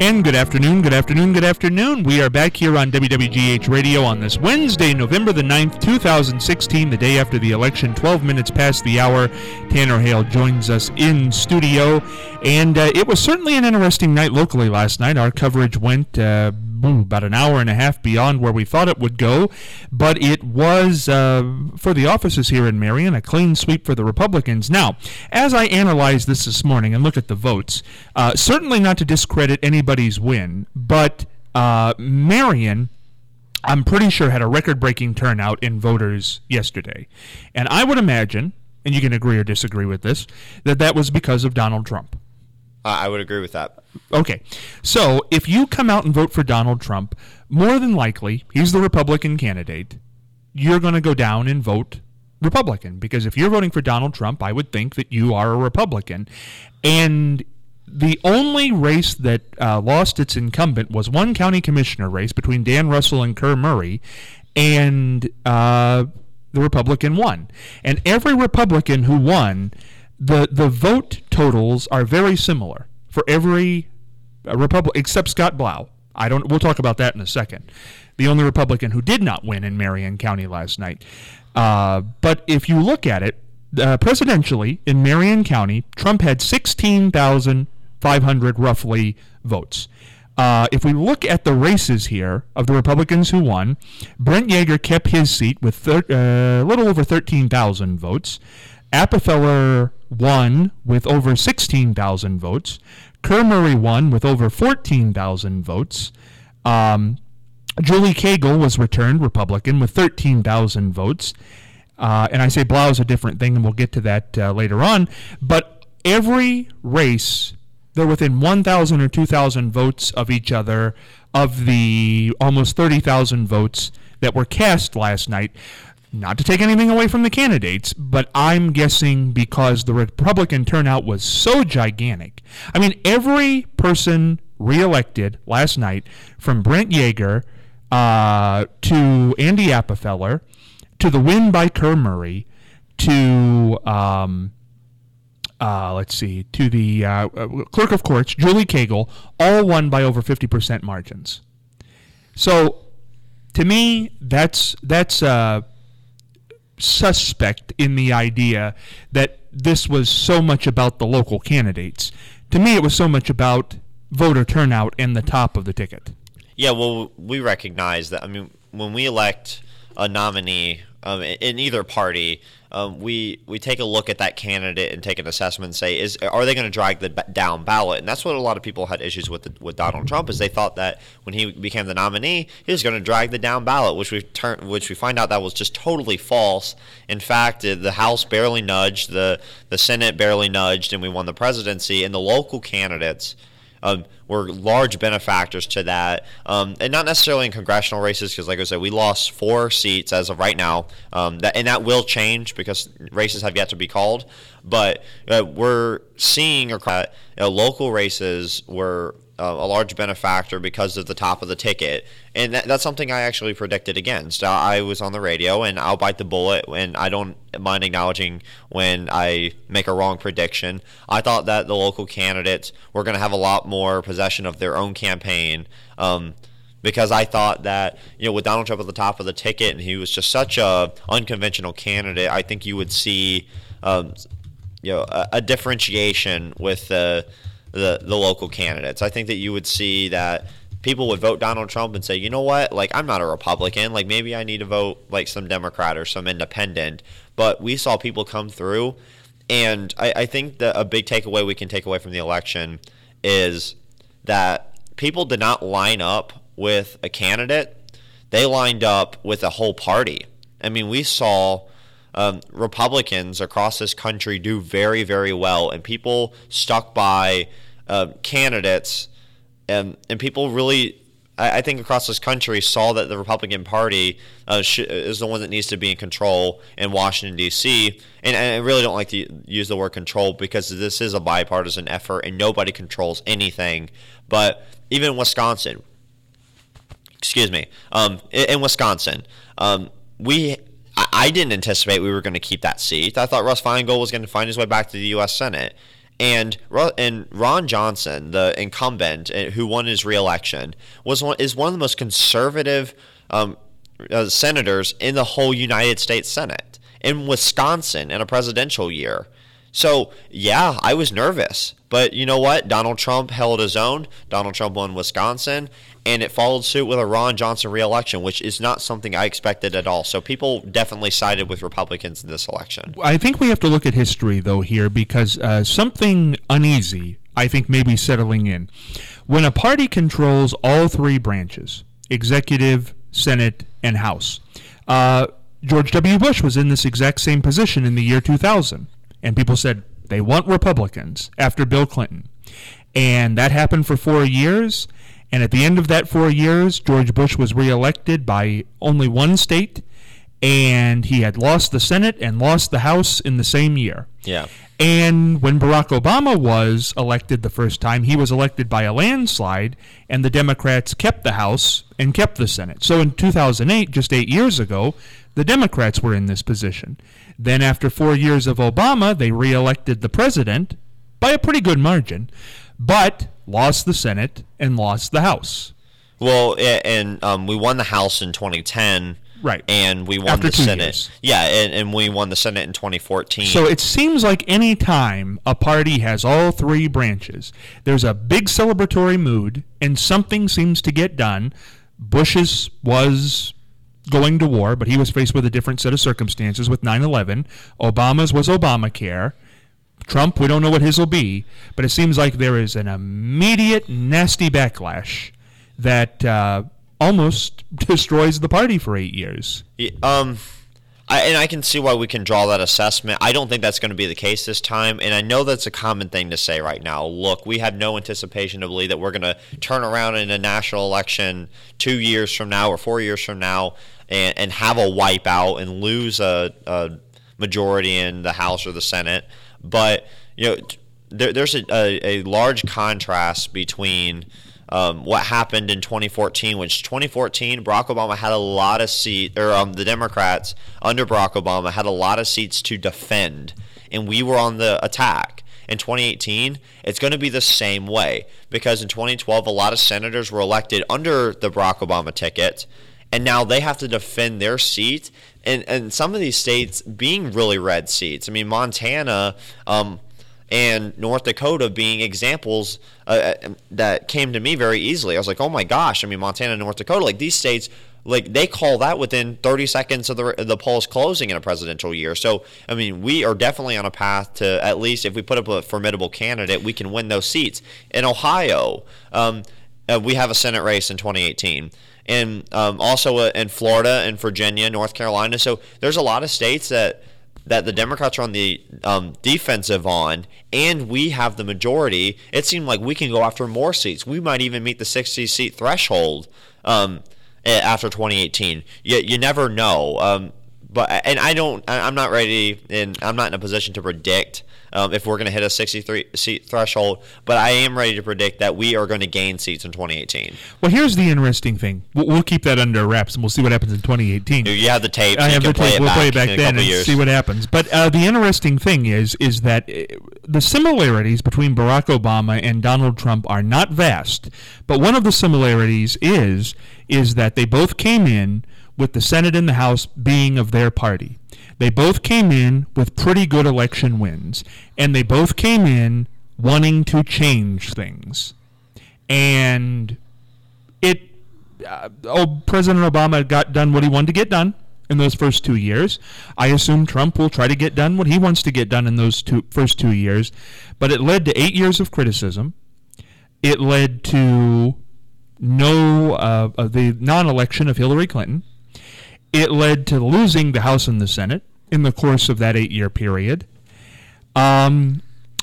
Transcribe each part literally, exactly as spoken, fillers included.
And good afternoon, good afternoon, good afternoon. We are back here on W W G H Radio on this Wednesday, November the ninth, two thousand sixteen, the day after the election, twelve minutes past the hour. Tanner Hale joins us in studio, and uh, it was certainly an interesting night locally last night. Our coverage went uh, about an hour and a half beyond where we thought it would go, but it was, uh, for the offices here in Marion, a clean sweep for the Republicans. Now, as I analyze this this morning and look at the votes, uh, certainly not to discredit anybody's win, but uh, Marion, I'm pretty sure, had a record-breaking turnout in voters yesterday. And I would imagine, and you can agree or disagree with this, that that was because of Donald Trump. Uh, I would agree with that. Okay, so if you come out and vote for Donald Trump, more than likely, he's the Republican candidate, you're going to go down and vote Republican. Because if you're voting for Donald Trump, I would think that you are a Republican. And the only race that uh, lost its incumbent was one county commissioner race between Dan Russell and Kerr Murray, and uh, the Republican won. And every Republican who won, the the vote totals are very similar for every uh, Republican except Scott Blau. I don't. We'll talk about that in a second. The only Republican who did not win in Marion County last night. Uh, but if you look at it, uh, presidentially in Marion County, Trump had sixteen thousand five hundred roughly votes. Uh, if we look at the races here of the Republicans who won, Brent Yeager kept his seat with thir- uh, a little over thirteen thousand votes. Appenfeller won with over sixteen thousand votes. Kerr Murray won with over fourteen thousand votes. Um, Julie Cagle was returned Republican with thirteen thousand votes. Uh, and I say Blau is a different thing, and we'll get to that uh, later on. But every race, they're within one thousand or two thousand votes of each other of the almost thirty thousand votes that were cast last night. Not to take anything away from the candidates, but I'm guessing because the Republican turnout was so gigantic. I mean, every person reelected last night, from Brent Yeager uh, to Andy Appenfeller, to the win by Kerr Murray, to, um, uh, let's see, to the uh, clerk of courts, Julie Cagle, all won by over fifty percent margins. So, to me, that's that's... Uh, suspect in the idea that this was so much about the local candidates. To me, it was so much about voter turnout and the top of the ticket. Yeah, well, we recognize that. I mean, when we elect a nominee um, in either party, um, we we take a look at that candidate and take an assessment and say, is are they going to drag the down ballot? And that's what a lot of people had issues with the, with Donald Trump, is they thought that when he became the nominee, he was going to drag the down ballot, which we turn, which we find out that was just totally false. In fact, the House barely nudged, the the Senate barely nudged, and we won the presidency. And the local candidates Um, were large benefactors to that, um, and not necessarily in congressional races, because, like I said, we lost four seats as of right now, um, that, and that will change because races have yet to be called. But uh, we're seeing uh, you know, local races were uh, a large benefactor because of the top of the ticket, and that, that's something I actually predicted against. I was on the radio, and I'll bite the bullet, and I don't mind acknowledging when I make a wrong prediction. I thought that the local candidates were going to have a lot more possession of their own campaign, um, because I thought that, you know, with Donald Trump at the top of the ticket, and he was just such a unconventional candidate, I think you would see, um, you know, a, a differentiation with the, the the local candidates. I think that you would see that people would vote Donald Trump and say, you know what, like, I'm not a Republican, like, maybe I need to vote like some Democrat or some independent. But we saw people come through, and I, I think that a big takeaway we can take away from the election is that people did not line up with a candidate, they lined up with a whole party. I mean, we saw um, Republicans across this country do very, very well, and people stuck by uh, candidates. And, and people really, I, I think across this country, saw that the Republican Party uh, sh- is the one that needs to be in control in Washington, D C And, and I really don't like to use the word control, because this is a bipartisan effort and nobody controls anything. But even in Wisconsin, excuse me, um, in, in Wisconsin, um, we I, I didn't anticipate we were going to keep that seat. I thought Russ Feingold was going to find his way back to the U S Senate. And and Ron Johnson, the incumbent who won his reelection, was one, is one of the most conservative um, uh, senators in the whole United States Senate. In Wisconsin in a presidential year. So, yeah, I was nervous. But you know what? Donald Trump held his own. Donald Trump won Wisconsin. And it followed suit with a Ron Johnson reelection, which is not something I expected at all. So people definitely sided with Republicans in this election. I think we have to look at history, though, here, because uh, something uneasy, I think, may be settling in. When a party controls all three branches, executive, Senate, and House, uh, George W. Bush was in this exact same position in the year two thousand. And people said they want Republicans after Bill Clinton. And that happened for four years. And at the end of that four years, George Bush was reelected by only one state. And he had lost the Senate and lost the House in the same year. Yeah. And when Barack Obama was elected the first time, he was elected by a landslide, and the Democrats kept the House and kept the Senate. So in two thousand eight, just eight years ago, the Democrats were in this position. Then after four years of Obama, they reelected the president by a pretty good margin, but lost the Senate and lost the House. Well, and um, we won the House in twenty ten. Right. And we won After the two Senate. Years. Yeah, and, and we won the Senate in twenty fourteen. So it seems like any time a party has all three branches, there's a big celebratory mood and something seems to get done. Bush's was going to war, but he was faced with a different set of circumstances with nine eleven. Obama's was Obamacare. Trump, we don't know what his will be, but it seems like there is an immediate nasty backlash that uh, almost destroys the party for eight years. Yeah, um, I, and I can see why we can draw that assessment. I don't think that's going to be the case this time, and I know that's a common thing to say right now. Look, we have no anticipation to believe that we're going to turn around in a national election two years from now or four years from now and, and have a wipeout and lose a, a majority in the House or the Senate. But you know, there, there's a, a, a large contrast between Um, what happened in twenty fourteen, which twenty fourteen, Barack Obama had a lot of seats, or um, the Democrats under Barack Obama had a lot of seats to defend, and we were on the attack. In twenty eighteen, it's going to be the same way, because in twenty twelve, a lot of senators were elected under the Barack Obama ticket, and now they have to defend their seat, and, and some of these states being really red seats. I mean, Montana, um, and North Dakota being examples uh, that came to me very easily. I was like, oh my gosh, I mean, Montana and North Dakota, like these states, like they call that within thirty seconds of the the polls closing in a presidential year. So, I mean, we are definitely on a path to, at least if we put up a formidable candidate, we can win those seats. In Ohio, um, uh, we have a Senate race in twenty eighteen. And um, also uh, in Florida and Virginia, North Carolina. So there's a lot of states that that the Democrats are on the um, defensive on, and we have the majority. It seemed like we can go after more seats. We might even meet the sixty-seat threshold um, after twenty eighteen. You, you never know. Um, but and I don't. I'm not ready, and I'm not in a position to predict um, if we're going to hit a sixty-three seat threshold. But I am ready to predict that we are going to gain seats in twenty eighteen. Well, here's the interesting thing. We'll, we'll keep that under wraps, and we'll see what happens in twenty eighteen. You have the tape. So I have you the can play tape. it We'll back play it back in a then couple and years. see what happens. But uh, the interesting thing is, is that uh, the similarities between Barack Obama and Donald Trump are not vast. But one of the similarities is, is that they both came in with the Senate and the House being of their party. They both came in with pretty good election wins, and they both came in wanting to change things. And it, uh, oh, President Obama got done what he wanted to get done in those first two years. I assume Trump will try to get done what he wants to get done in those two, first two years. But it led to eight years of criticism. It led to no uh, uh, the non-election of Hillary Clinton. It led to losing the House and the Senate in the course of that eight-year period. Um,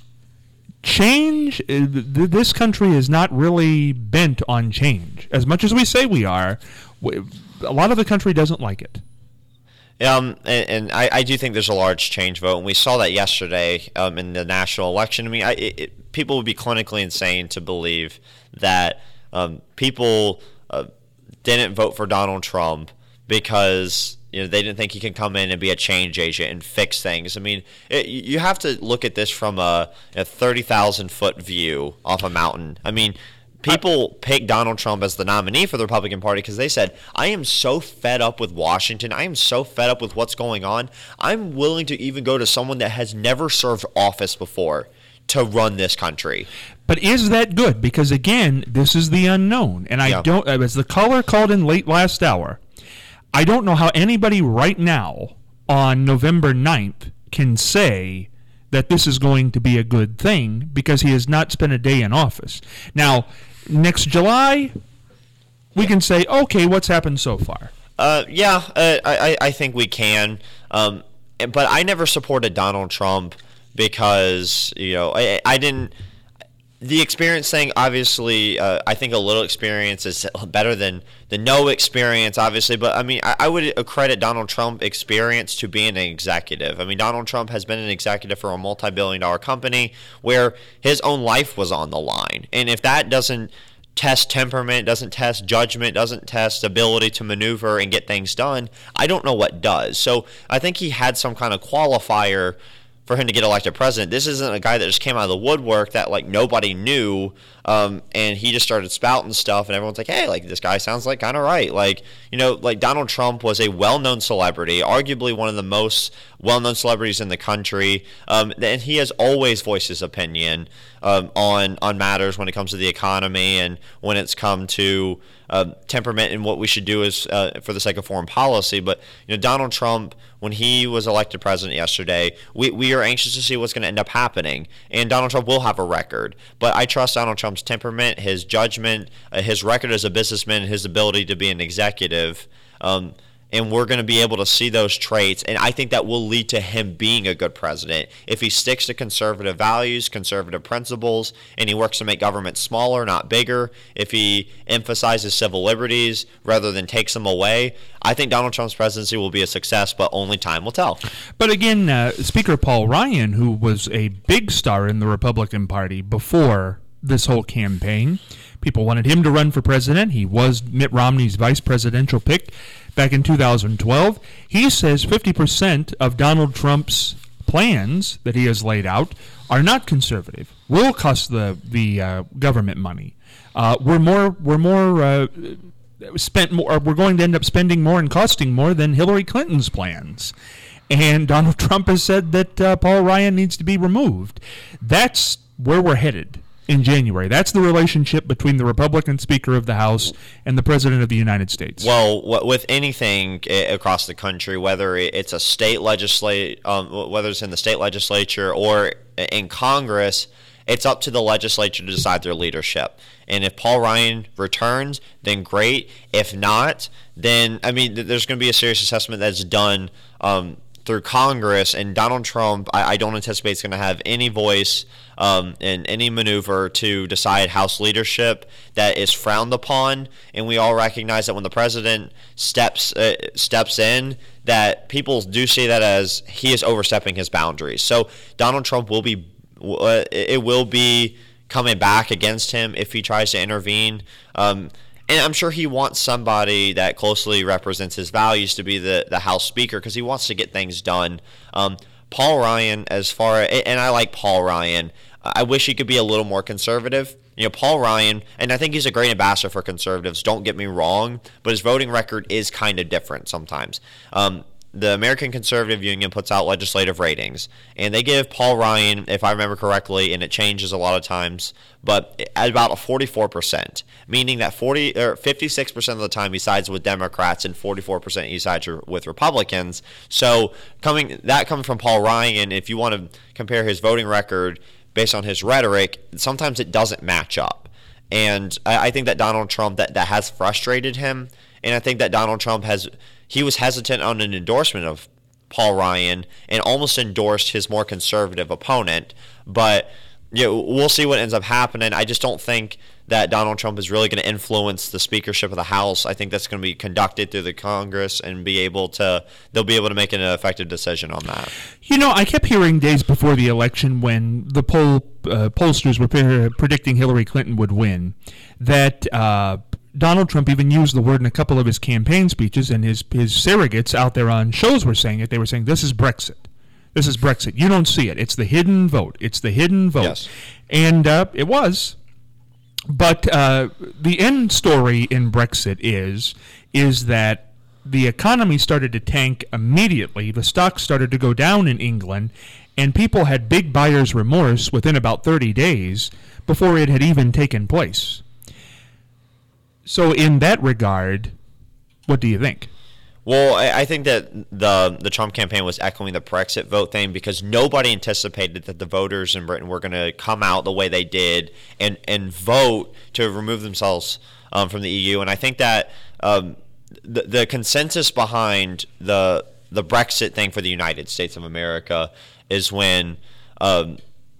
change, uh, th- this country is not really bent on change. As much as we say we are, w- a lot of the country doesn't like it. Um, and, and I, I do think there's a large change vote, and we saw that yesterday um, in the national election. I mean, I, it, it, people would be clinically insane to believe that um, people uh, didn't vote for Donald Trump because you know, they didn't think he can come in and be a change agent and fix things. I mean, it, you have to look at this from a, a thirty thousand foot view off a mountain. I mean, people picked Donald Trump as the nominee for the Republican Party because they said, I am so fed up with Washington. I am so fed up with what's going on. I'm willing to even go to someone that has never served office before to run this country. But is that good? Because, again, this is the unknown. And I yeah. don't, as the caller called in late last hour, I don't know how anybody right now on November ninth can say that this is going to be a good thing because he has not spent a day in office. Now, next July, we can say, okay, what's happened so far? Uh, yeah, uh, I, I think we can. Um, but I never supported Donald Trump because, you know, I, I didn't – the experience thing, obviously, uh, I think a little experience is better than the no experience, obviously. But, I mean, I, I would accredit Donald Trump experience to being an executive. I mean, Donald Trump has been an executive for a multi-billion dollar company where his own life was on the line. And if that doesn't test temperament, doesn't test judgment, doesn't test ability to maneuver and get things done, I don't know what does. So I think he had some kind of qualifier for him to get elected president. This isn't a guy that just came out of the woodwork that like nobody knew, um, and he just started spouting stuff, and everyone's like, hey, like this guy sounds like kind of right. Like, you know, like Donald Trump was a well-known celebrity, arguably one of the most well-known celebrities in the country, um, and he has always voiced his opinion um, on on matters when it comes to the economy and when it's come to uh, temperament and what we should do is uh, for the sake of foreign policy. But you know, Donald Trump, when he was elected president yesterday, we, we are anxious to see what's going to end up happening. And Donald Trump will have a record. But I trust Donald Trump's temperament, his judgment, uh, his record as a businessman, his ability to be an executive. Um, and we're going to be able to see those traits. And I think that will lead to him being a good president. If he sticks to conservative values, conservative principles, and he works to make government smaller, not bigger, if he emphasizes civil liberties rather than takes them away, I think Donald Trump's presidency will be a success, but only time will tell. But again, uh, Speaker Paul Ryan, who was a big star in the Republican Party before this whole campaign, people wanted him to run for president. He was Mitt Romney's vice presidential pick back in two thousand twelve. He says fifty percent of Donald Trump's plans that he has laid out are not conservative. Will cost the the uh, government money. Uh, we're more we're more uh, spent more. We're going to end up spending more and costing more than Hillary Clinton's plans. And Donald Trump has said that uh, Paul Ryan needs to be removed. That's where we're headed in January. That's the relationship between the Republican Speaker of the House and the President of the United States. Well, with anything across the country, whether it's a state legislate, um, whether it's in the state legislature or in Congress, it's up to the legislature to decide their leadership. And if Paul Ryan returns, then great. If not, then, I mean, there's going to be a serious assessment that's done um, through Congress, and Donald Trump, I, I don't anticipate is going to have any voice um, in any maneuver to decide House leadership that is frowned upon. And we all recognize that when the president steps uh, steps in, that people do see that as he is overstepping his boundaries. So Donald Trump will be, uh, it will be coming back against him if he tries to intervene. Um, And I'm sure he wants somebody that closely represents his values to be the, the House Speaker because he wants to get things done. Um, Paul Ryan, as far as, and I like Paul Ryan, I wish he could be a little more conservative. You know, Paul Ryan, and I think he's a great ambassador for conservatives, don't get me wrong, but his voting record is kind of different sometimes. Um, the American Conservative Union puts out legislative ratings, and they give Paul Ryan, if I remember correctly, and it changes a lot of times, but at about a forty-four percent, meaning that forty or fifty-six percent of the time he sides with Democrats and forty-four percent he sides with Republicans. So coming that coming from Paul Ryan, if you want to compare his voting record based on his rhetoric, sometimes it doesn't match up. And I, I think that Donald Trump, that, that has frustrated him, and I think that Donald Trump has he was hesitant on an endorsement of Paul Ryan and almost endorsed his more conservative opponent. But you know, we'll see what ends up happening. I just don't think that Donald Trump is really going to influence the speakership of the House. I think that's going to be conducted through the Congress and be able to they'll be able to make an effective decision on that. You know, I kept hearing days before the election when the poll uh, pollsters were predicting Hillary Clinton would win that uh, Donald Trump even used the word in a couple of his campaign speeches, and his, his surrogates out there on shows were saying it. They were saying, this is Brexit. This is Brexit. You don't see it. It's the hidden vote. It's the hidden vote. Yes. And uh, it was. But uh, the end story in Brexit is is that the economy started to tank immediately. The stocks started to go down in England, and people had big buyer's remorse within about thirty days before it had even taken place. So in that regard, what do you think? Well, I think that the the Trump campaign was echoing the Brexit vote thing because nobody anticipated that the voters in Britain were going to come out the way they did and, and vote to remove themselves um, from the E U. And I think that um, the, the consensus behind the the Brexit thing for the United States of America is when um,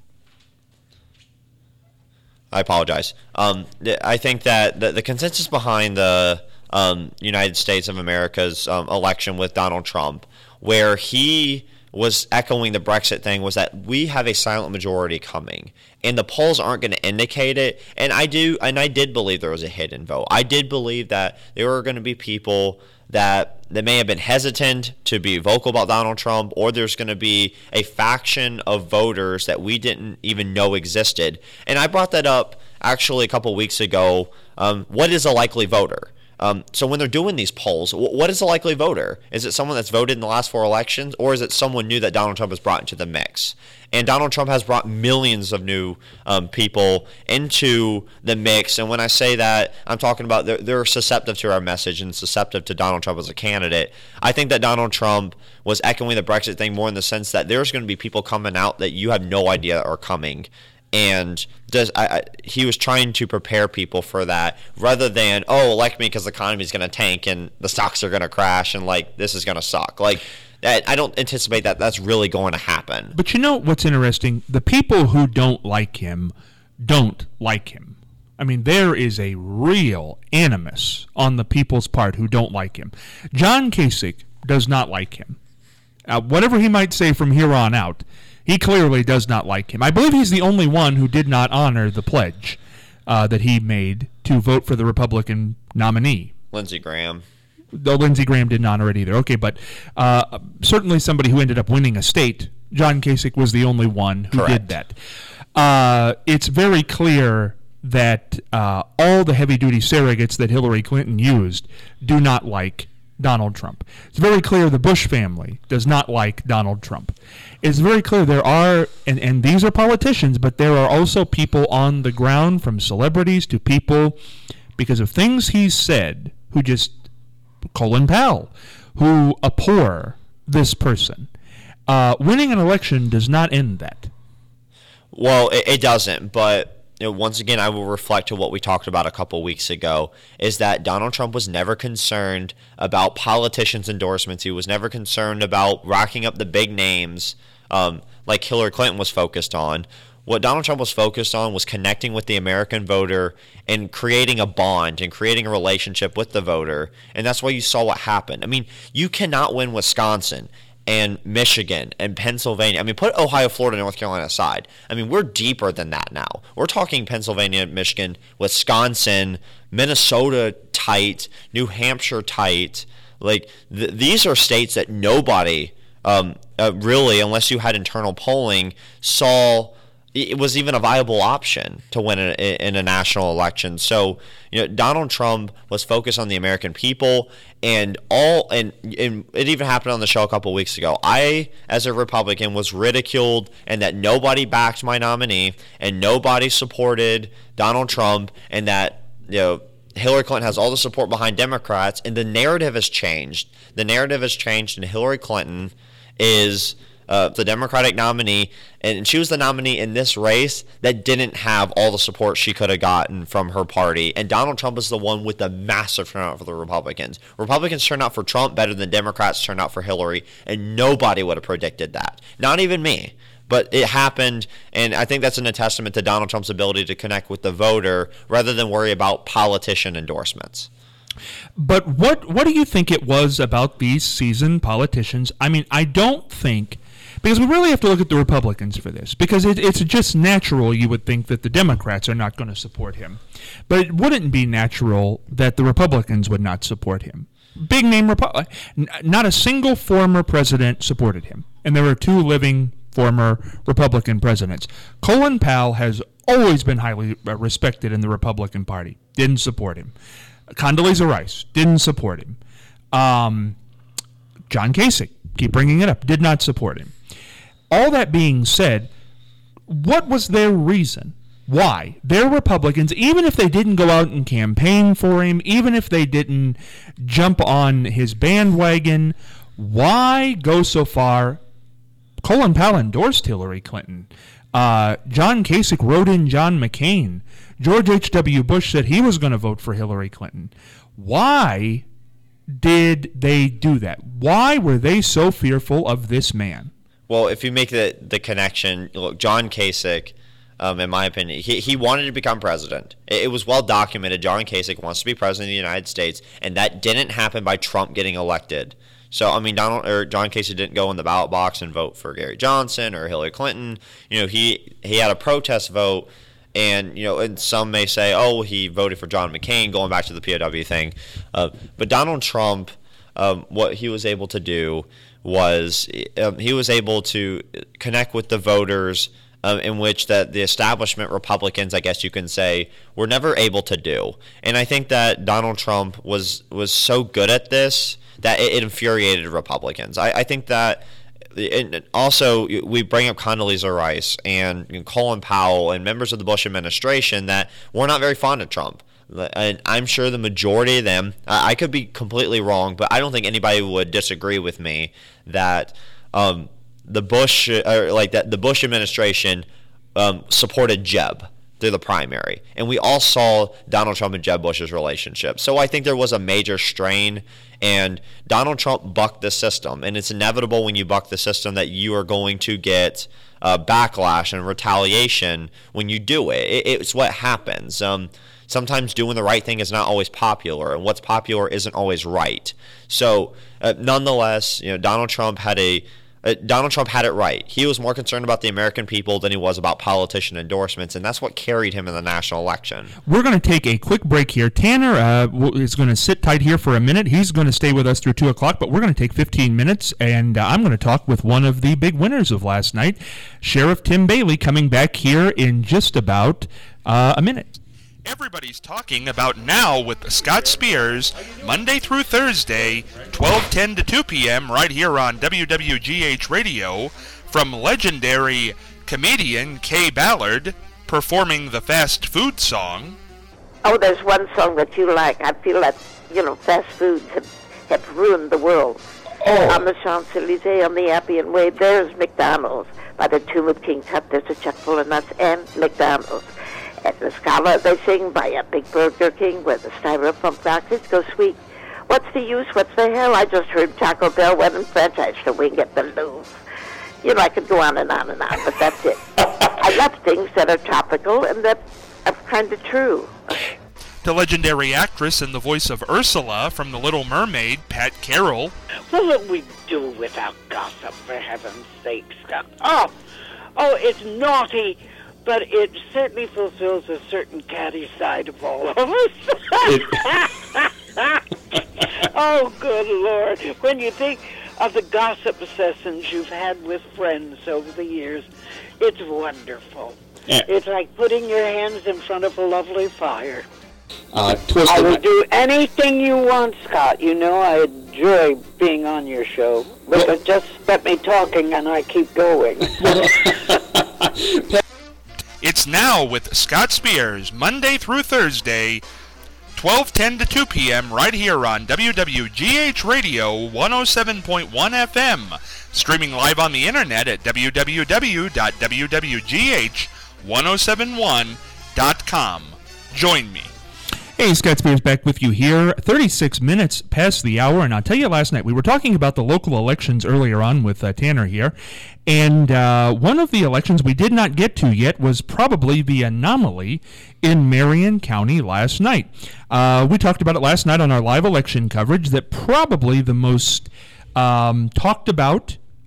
I apologize. Um, I think that the, the consensus behind the Um, United States of America's um, election with Donald Trump, where he was echoing the Brexit thing, was that we have a silent majority coming, and the polls aren't going to indicate it. And I do, and I did believe there was a hidden vote. I did believe that there were going to be people that that may have been hesitant to be vocal about Donald Trump, or there's going to be a faction of voters that we didn't even know existed. And I brought that up actually a couple weeks ago. Um, what is a likely voter? Um, so when they're doing these polls, w- what is a likely voter? Is it someone that's voted in the last four elections, or is it someone new that Donald Trump has brought into the mix? And Donald Trump has brought millions of new um, people into the mix. And when I say that, I'm talking about they're, they're susceptible to our message and susceptible to Donald Trump as a candidate. I think that Donald Trump was echoing the Brexit thing more in the sense that there's going to be people coming out that you have no idea are coming. And does I, I, he was trying to prepare people for that rather than, oh, elect me because the economy is going to tank and the stocks are going to crash and, like, this is going to suck. Like, I don't anticipate that that's really going to happen. But you know what's interesting? The people who don't like him don't like him. I mean, there is a real animus on the people's part who don't like him. John Kasich does not like him. Uh, whatever he might say from here on out, he clearly does not like him. I believe he's the only one who did not honor the pledge uh, that he made to vote for the Republican nominee. Lindsey Graham. Though Lindsey Graham didn't honor it either. Okay, but uh, certainly somebody who ended up winning a state, John Kasich was the only one who Correct. did that. Uh, it's very clear that uh, all the heavy-duty surrogates that Hillary Clinton used do not like Donald Trump. It's very clear the Bush family does not like Donald Trump. It's very clear there are, and, and these are politicians, but there are also people on the ground, from celebrities to people, because of things he's said, who just, Colin Powell, who abhor this person. Uh, winning an election does not end that. Well, it, it doesn't, but you know, once again, I will reflect to what we talked about a couple weeks ago, is that Donald Trump was never concerned about politicians' endorsements. He was never concerned about racking up the big names um, like Hillary Clinton was focused on. What Donald Trump was focused on was connecting with the American voter and creating a bond and creating a relationship with the voter, and that's why you saw what happened. I mean, you cannot win Wisconsin and Michigan and Pennsylvania. I mean, put Ohio, Florida, North Carolina aside. I mean, we're deeper than that now. We're talking Pennsylvania, Michigan, Wisconsin, Minnesota tight, New Hampshire tight. Like, th- these are states that nobody um, uh, really, unless you had internal polling, saw it was even a viable option to win in a, in a national election. So, you know, Donald Trump was focused on the American people, and all, and, and it even happened on the show a couple weeks ago. I, as a Republican, was ridiculed, and that nobody backed my nominee, and nobody supported Donald Trump, and that, you know, Hillary Clinton has all the support behind Democrats, and the narrative has changed. The narrative has changed, and Hillary Clinton is Uh, the Democratic nominee, and she was the nominee in this race that didn't have all the support she could have gotten from her party. And Donald Trump is the one with the massive turnout for the Republicans. Republicans turned out for Trump better than Democrats turned out for Hillary, and nobody would have predicted that. Not even me. But it happened, and I think that's an testament to Donald Trump's ability to connect with the voter rather than worry about politician endorsements. But what what do you think it was about these seasoned politicians? I mean, I don't think Because we really have to look at the Republicans for this, because it, it's just natural you would think that the Democrats are not going to support him. But it wouldn't be natural that the Republicans would not support him. Big name Republic. Not a single former president supported him. And there were two living former Republican presidents. Colin Powell has always been highly respected in the Republican Party. Didn't support him. Condoleezza Rice didn't support him. Um, John Kasich, keep bringing it up, did not support him. All that being said, what was their reason? Why? They're Republicans, even if they didn't go out and campaign for him, even if they didn't jump on his bandwagon, why go so far? Colin Powell endorsed Hillary Clinton. Uh, John Kasich wrote in John McCain. George H W. Bush said he was going to vote for Hillary Clinton. Why did they do that? Why were they so fearful of this man? Well, if you make the, the connection, look, John Kasich, um, in my opinion, he, he wanted to become president. It, it was well documented. John Kasich wants to be president of the United States, and that didn't happen by Trump getting elected. So, I mean, Donald or John Kasich didn't go in the ballot box and vote for Gary Johnson or Hillary Clinton. You know, he, he had a protest vote, and, you know, and some may say, oh, he voted for John McCain, going back to the P O W thing. Uh, but Donald Trump, um, what he was able to do was um, he was able to connect with the voters um, in which that the establishment Republicans, I guess you can say, were never able to do. And I think that Donald Trump was was so good at this that it, it infuriated Republicans. I, I think that and also we bring up Condoleezza Rice and, and Colin Powell and members of the Bush administration that were not very fond of Trump. And I'm sure the majority of them, I could be completely wrong, but I don't think anybody would disagree with me that um, the Bush, or like that, the Bush administration um, supported Jeb through the primary, and we all saw Donald Trump and Jeb Bush's relationship. So I think there was a major strain, and Donald Trump bucked the system, and it's inevitable when you buck the system that you are going to get uh, backlash and retaliation when you do it. it it's what happens. Um, Sometimes doing the right thing is not always popular, and what's popular isn't always right. So, uh, nonetheless, you know, Donald Trump had a uh, Donald Trump had it right. He was more concerned about the American people than he was about politician endorsements, and that's what carried him in the national election. We're going to take a quick break here. Tanner uh, is going to sit tight here for a minute. He's going to stay with us through two o'clock, but we're going to take fifteen minutes, and uh, I'm going to talk with one of the big winners of last night, Sheriff Tim Bailey, coming back here in just about uh, a minute. Everybody's talking about Now with Scott Spears, Monday through Thursday, twelve ten to two p.m. right here on W W G H Radio, from legendary comedian Kay Ballard, performing the fast food song. Oh, there's one song that you like. I feel that, you know, fast foods have, have ruined the world. Oh. On the Champs-Elysees, on the Appian Way, there's McDonald's. By the tomb of King Tut, there's a chuck full of nuts and McDonald's. At the Scala, they sing by a big Burger King where the styrofoam boxes go sweet. What's the use? What's the hell? I just heard Taco Bell went and franchised a wing at the Louvre. You know, I could go on and on and on, but that's it. I love things that are topical and that are kind of true. The legendary actress and the voice of Ursula from The Little Mermaid, Pat Carroll. What would we do without gossip, for heaven's sake, Scott? Oh, oh, it's naughty. But it certainly fulfills a certain catty side of all of us. Oh, good Lord. When you think of the gossip sessions you've had with friends over the years, it's wonderful. Yeah. It's like putting your hands in front of a lovely fire. Uh, I will do anything you want, Scott. You know I enjoy being on your show. But well, just let me talking and I keep going. It's Now with Scott Spears, Monday through Thursday, twelve ten to two p.m. right here on W W G H Radio one oh seven point one F M. Streaming live on the internet at w w w dot w w g h one oh seven one dot com. Join me. Hey, Scott Spears back with you here, thirty-six minutes past the hour, and I'll tell you, last night we were talking about the local elections earlier on with uh, Tanner here, and uh, one of the elections we did not get to yet was probably the anomaly in Marion County last night. Uh, we talked about it last night on our live election coverage, that probably the most um, talked about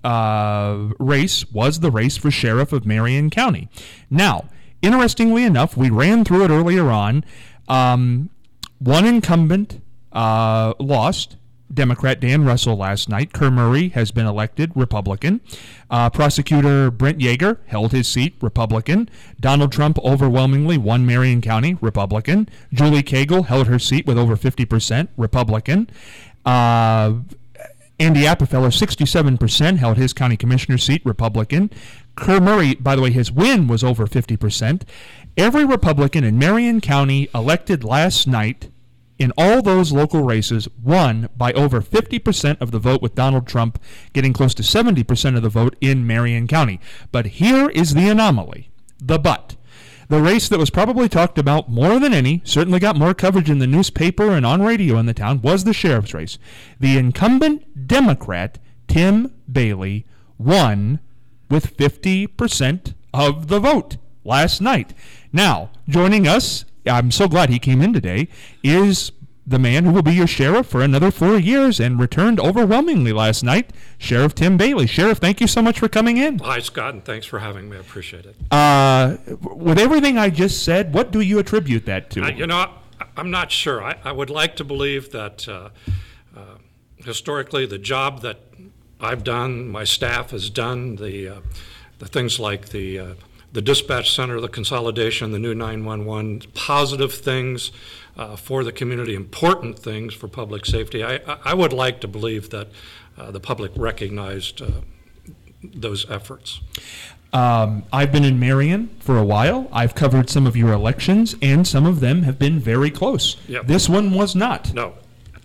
uh, race was the race for sheriff of Marion County. Now, interestingly enough, we ran through it earlier on. Um, one incumbent uh, lost, Democrat Dan Russell, last night. Kerr Murray has been elected Republican. Uh, prosecutor Brent Yeager held his seat, Republican. Donald Trump overwhelmingly won Marion County, Republican. Julie Cagle held her seat with over fifty percent, Republican. Uh, Andy Appenfeller, sixty-seven percent, held his county commissioner seat, Republican. Kerr Murray, by the way, his win was over fifty percent. Every Republican in Marion County elected last night in all those local races won by over fifty percent of the vote, with Donald Trump getting close to seventy percent of the vote in Marion County. But here is the anomaly, the but. The race that was probably talked about more than any, certainly got more coverage in the newspaper and on radio in the town, was the sheriff's race. The incumbent Democrat, Tim Bailey, won with fifty percent of the vote last night. Now, joining us, I'm so glad he came in today, is the man who will be your sheriff for another four years and returned overwhelmingly last night, Sheriff Tim Bailey. Sheriff, thank you so much for coming in. Hi, Scott, and thanks for having me. I appreciate it. Uh, with everything I just said, what do you attribute that to? I, you know, I, I'm not sure. I, I would like to believe that uh, uh, historically the job that I've done, my staff has done, the uh, the things like the uh, the dispatch center, the consolidation, the new nine one one, positive things uh, for the community, important things for public safety. I, I would like to believe that uh, the public recognized uh, those efforts. Um, I've been in Marion for a while. I've covered some of your elections, and some of them have been very close. Yep. This one was not. No.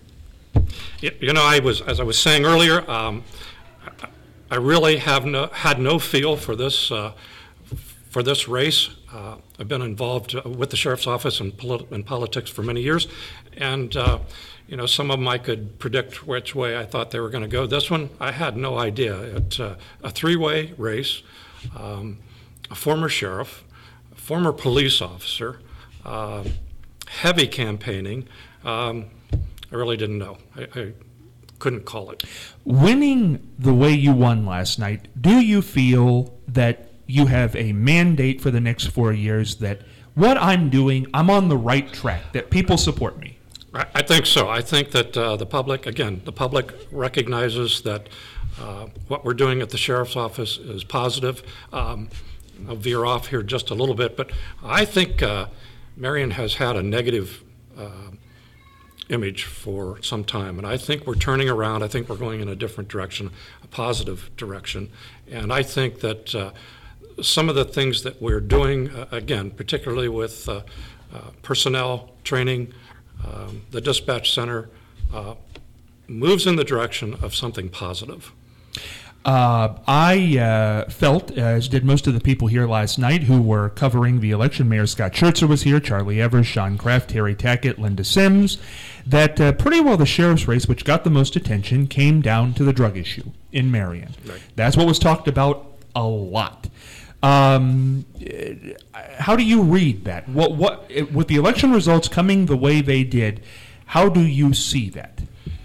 You know, I was, as I was saying earlier, um, I really have no, had no feel for this uh, for this race. Uh, I've been involved with the sheriff's office and polit- in politics for many years, and uh, you know, some of them I could predict which way I thought they were going to go. This one, I had no idea. It's uh, a three-way race. Um, a former sheriff, a former police officer, uh, heavy campaigning. Um, I really didn't know. I, I couldn't call it. Winning the way you won last night, do you feel that you have a mandate for the next four years that what I'm doing, I'm on the right track, that people support me? I, I think so. I think that uh, the public, again, the public recognizes that uh, what we're doing at the sheriff's office is positive. Um, I'll veer off here just a little bit, but I think uh, Marion has had a negative uh, image for some time, and I think we're turning around. I think we're going in a different direction, a positive direction, and I think that uh, some of the things that we're doing, uh, again, particularly with uh, uh, personnel training, um, the dispatch center, uh, moves in the direction of something positive. Uh, I uh, felt, as did most of the people here last night who were covering the election, Mayor Scott Schertzer was here, Charlie Evers, Sean Kraft, Terry Tackett, Linda Sims, that uh, pretty well the sheriff's race, which got the most attention, came down to the drug issue in Marion. Right. That's what was talked about a lot. Um, how do you read that? What, what, with the election results coming the way they did, how do you see that?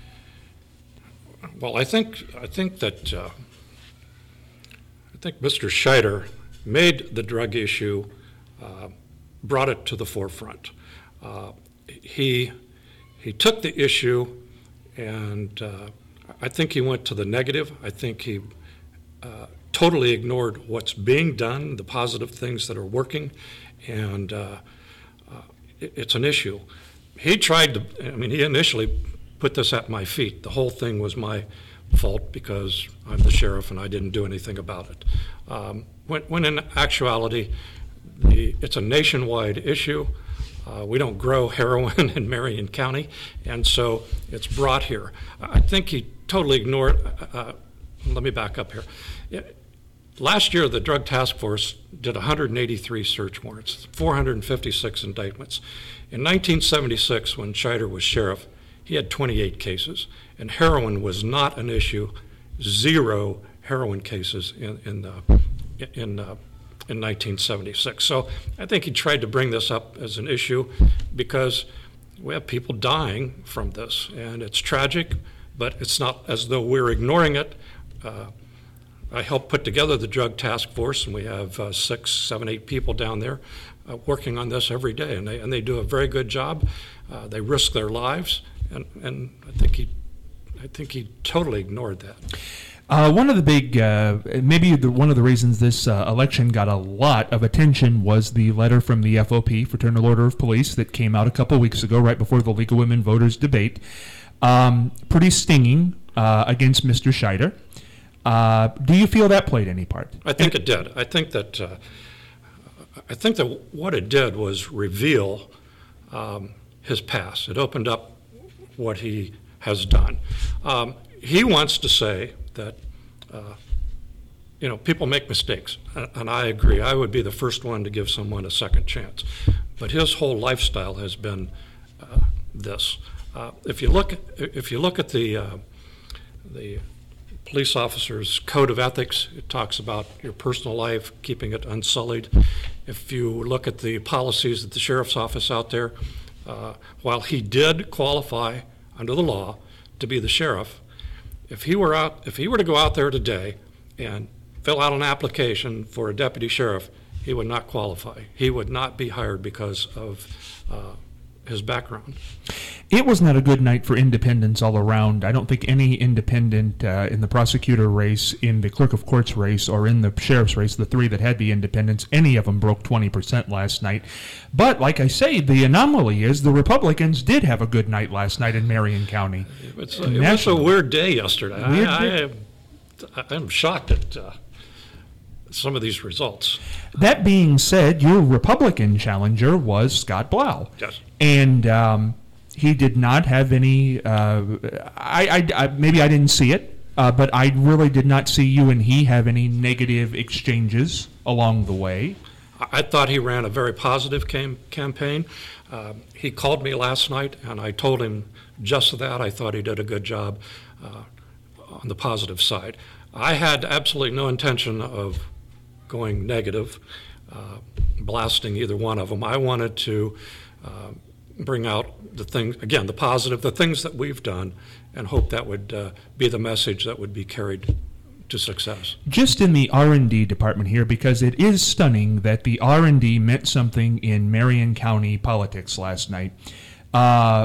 Well, I think I think that uh, I think Mister Scheider made the drug issue, uh, brought it to the forefront. Uh, he he took the issue, and uh, I think he went to the negative. I think he uh, totally ignored what's being done, the positive things that are working, and uh, uh, it, it's an issue. He tried to. I mean, he initially put this at my feet. The whole thing was my fault because I'm the sheriff and I didn't do anything about it. Um, when, when in actuality, the, it's a nationwide issue. Uh, we don't grow heroin in Marion County, and so it's brought here. I think he totally ignored, uh, let me back up here. It, last year, the Drug Task Force did one hundred eighty-three search warrants, four hundred fifty-six indictments. In nineteen seventy-six, when Scheider was sheriff, he had twenty-eight cases, and heroin was not an issue. Zero heroin cases in in uh, in, uh, in nineteen seventy-six. So I think he tried to bring this up as an issue because we have people dying from this, and it's tragic, but it's not as though we're ignoring it. Uh, I helped put together the drug task force, and we have uh, six, seven, eight people down there uh, working on this every day, and they and they do a very good job. Uh, they risk their lives, and, and I think he, I think he totally ignored that. Uh, one of the big, uh, maybe the, one of the reasons this uh, election got a lot of attention was the letter from the F O P, Fraternal Order of Police, that came out a couple weeks ago, right before the League of Women Voters debate. Um, pretty stinging uh, against Mister Scheider. Uh, do you feel that played any part? I think it did. I think that uh, I think that what it did was reveal um, his past. It opened up what he has done. Um, he wants to say that, uh, you know, people make mistakes, and I agree. I would be the first one to give someone a second chance. But his whole lifestyle has been uh, this. Uh, if you look, if you look at the uh, the police officer's code of ethics, it talks about your personal life, keeping it unsullied. If you look at the policies at the sheriff's office out there, uh, while he did qualify under the law to be the sheriff, If he were out, if he were to go out there today and fill out an application for a deputy sheriff, he would not qualify. He would not be hired because of uh, his background. It was not a good night for independents all around. I don't think any independent uh, in the prosecutor race, in the clerk of courts race, or in the sheriff's race, the three that had the independents, any of them broke twenty percent last night. But like I say, the anomaly is the Republicans did have a good night last night in Marion County. It's a, it was a weird day yesterday. Weird I, day. I, I'm shocked at uh, some of these results. That being said, your Republican challenger was Scott Blau. Yes. And um, he did not have any, uh, I, I, I, maybe I didn't see it, uh, but I really did not see you and he have any negative exchanges along the way. I thought he ran a very positive cam- campaign. Uh, he called me last night, and I told him just that. I thought he did a good job uh, on the positive side. I had absolutely no intention of going negative, uh, blasting either one of them. I wanted to uh, bring out the things, again, the positive, the things that we've done, and hope that would uh, be the message that would be carried to success. Just in the R and D department here, because it is stunning that the R and D meant something in Marion County politics last night. Uh,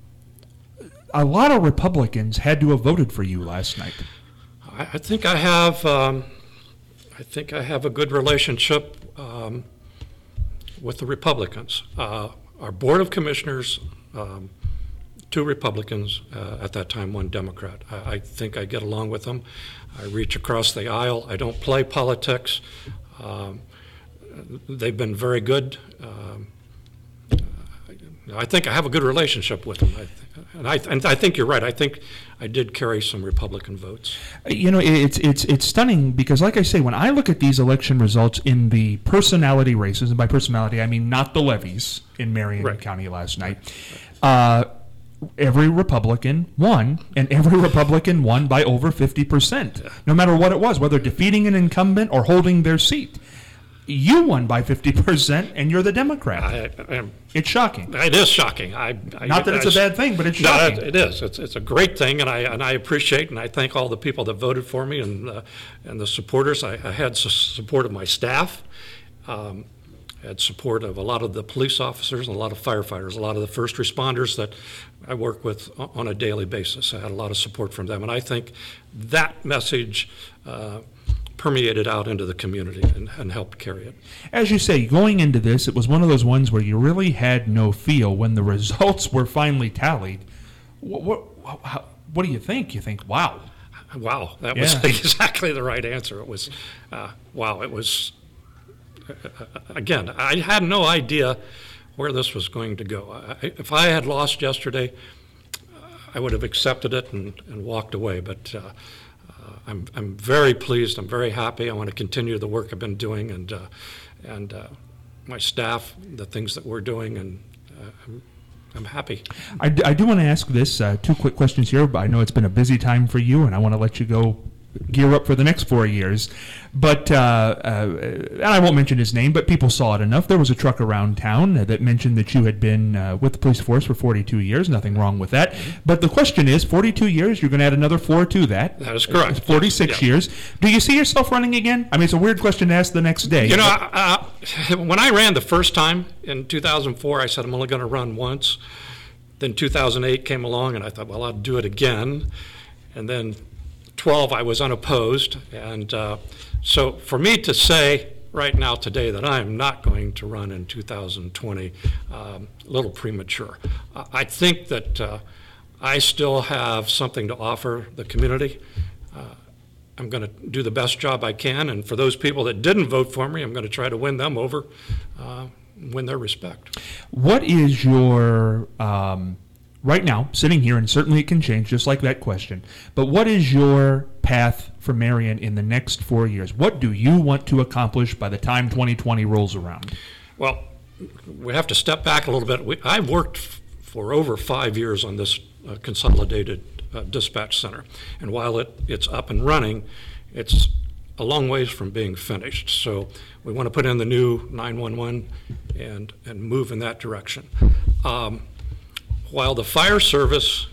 a lot of Republicans had to have voted for you last night. I, I think I have. Um, I think I have a good relationship um, with the Republicans. Uh, our Board of Commissioners, um, two Republicans uh, at that time, one Democrat. I, I think I get along with them. I reach across the aisle. I don't play politics. Um, they've been very good. Um, I think I have a good relationship with them. I, and, I, and I think you're right. I think I did carry some Republican votes. You know, it's it's it's stunning because, like I say, when I look at these election results in the personality races, and by personality I mean not the levies in Marion Right. County last night, uh, every Republican won, and every Republican won by over fifty percent, no matter what it was, whether defeating an incumbent or holding their seat. You won by fifty percent, and you're the Democrat. I, I, It's shocking. it is shocking. I, I, Not that it's I, a bad thing, but it's No, shocking. it, it is. It's it's a great thing, and I and I appreciate and I thank all the people that voted for me and uh, and the supporters. I, I had su- support of my staff. Um, I had support of a lot of the police officers and a lot of firefighters, a lot of the first responders that I work with on a daily basis. I had a lot of support from them, and I think that message uh, permeated out into the community and, and helped carry it. As you say, going into this, it was one of those ones where you really had no feel when the results were finally tallied. What, what, how, what do you think? You think, wow. Wow, that was Yeah. exactly the right answer. It was, uh, wow, it was, uh, again, I had no idea where this was going to go. I, if I had lost yesterday, I would have accepted it and, and walked away, but uh, uh, I'm, I'm very pleased, I'm very happy. I want to continue the work I've been doing and, uh, and uh, my staff, the things that we're doing, and uh, I'm, I'm happy. I, d- I do want to ask this, uh, two quick questions here, but I know it's been a busy time for you, and I want to let you go gear up for the next four years. But, uh, uh, and I won't mention his name, but people saw it enough. There was a truck around town that mentioned that you had been uh, with the police force for forty-two years. Nothing wrong with that. But the question is, forty-two years, you're going to add another four to that. That is correct. It's forty-six Yeah. years. Do you see yourself running again? I mean, it's a weird question to ask the next day. You know, uh, when I ran the first time in two thousand four, I said I'm only going to run once. Then two thousand eight came along, and I thought, well, I'll do it again. And then twelve, I was unopposed. And uh, so for me to say right now today that I am not going to run in two thousand twenty, um, a little premature. Uh, I think that uh, I still have something to offer the community. Uh, I'm going to do the best job I can, and for those people that didn't vote for me, I'm going to try to win them over, uh, win their respect. What is your, um, right now, sitting here, and certainly it can change just like that question, but what is your path for Marion in the next four years? What do you want to accomplish by the time twenty twenty rolls around? Well, we have to step back a little bit. We, I've worked f- for over five years on this uh, consolidated uh, dispatch center, and while it, it's up and running, it's a long ways from being finished. So we want to put in the new nine one one and, and move in that direction. Um, while the fire service